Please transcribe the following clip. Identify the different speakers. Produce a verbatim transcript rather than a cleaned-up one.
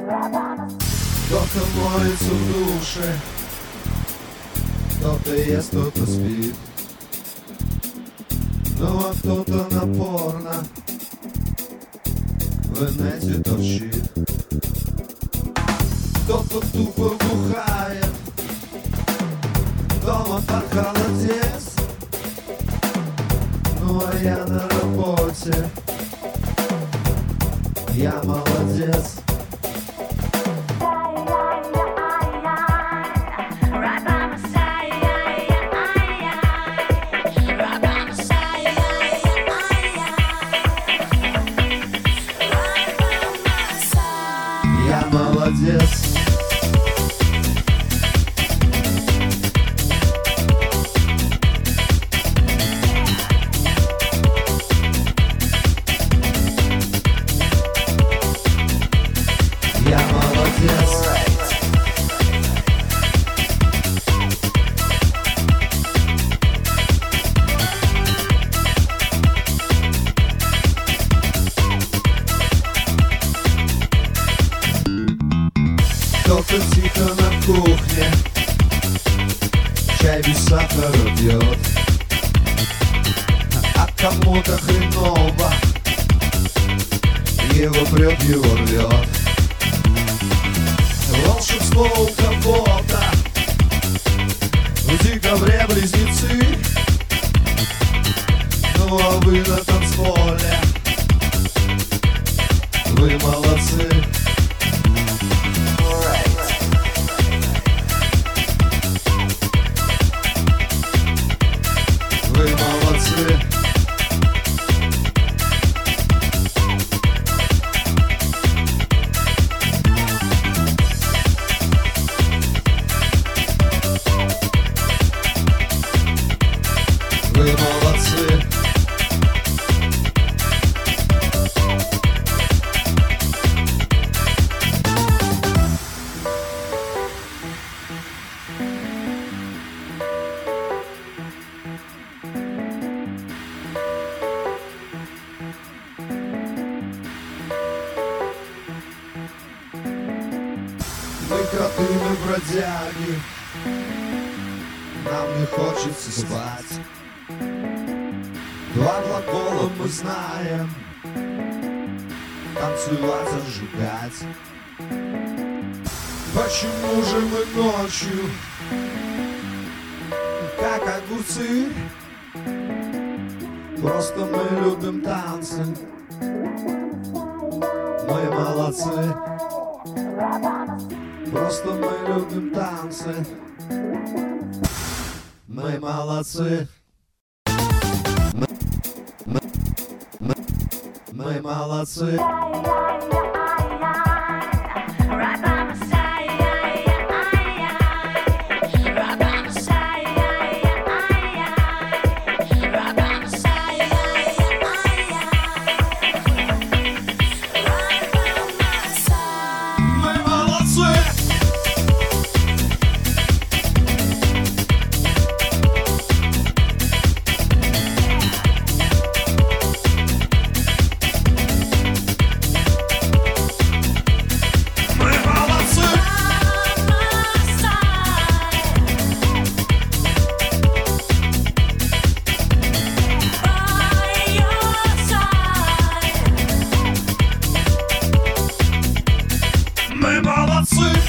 Speaker 1: Кто-то моется в душе, кто-то ест, кто-то спит. Ну а кто-то напорно в инете торчит. Кто-то тупо бухает, дома под холодец. Ну а я на работе, я молодец. Я молодец. Я молодец. Кто-то тихо на кухне чай без сахара пьет, а кому-то хреново, его прет, его рвет. Волшебство у кого-то в декабре близнецы. Ну а вы на танцполе, вы молодцы. Вы молодцы. Вы молодцы. Мы коты, мы бродяги, нам не хочется спать. Два глагола мы знаем: танцевать, зажигать. Почему же мы ночью, как огурцы? Просто мы любим танцы, мы молодцы. Просто мы любим танцы, мы молодцы. Мы, мы, мы, мы молодцы. Мы молодцы.